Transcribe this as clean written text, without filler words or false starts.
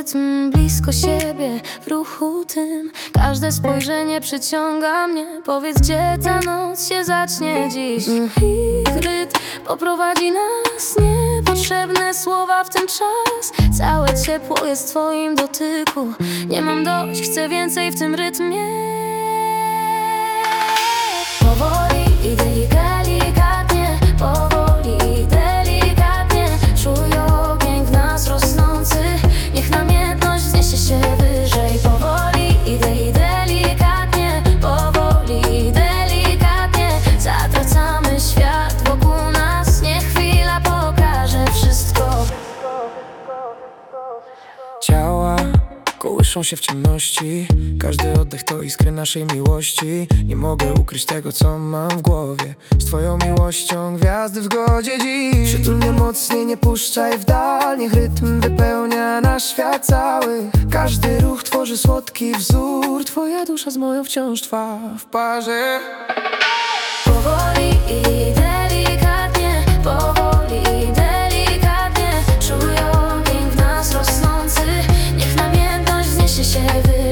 rytm blisko siebie, w ruchu tym. Każde spojrzenie przyciąga mnie. Powiedz, gdzie ta noc się zacznie dziś. Ich rytm poprowadzi nas, niepotrzebne słowa w ten czas. Całe ciepło jest w twoim dotyku. Nie mam dość, chcę więcej w tym rytmie. Powoli i delikatnie, powoli i delikatnie. Czuję ogień w nas rosnący. Niech namiętność wzniesie się wyżej. Powoli i delikatnie, powoli i delikatnie. Zatracamy świat wokół nas. Niech chwila pokaże wszystko. Ciała kołyszą się w ciemności. Każdy oddech to iskry naszej miłości. Nie mogę ukryć tego, co mam w głowie. Z twoją miłością gwiazdy w zgodzie dziś. Przytul mnie mocniej, nie puszczaj w dal. Niech rytm wypełnia nasz świat cały. Każdy ruch tworzy słodki wzór. Twoja dusza z moją wciąż trwa w parze. Powoli i delikatnie, powoli i delikatnie. Czuję ogień w nas rosnący. Niech namiętność wzniesie się wyżej.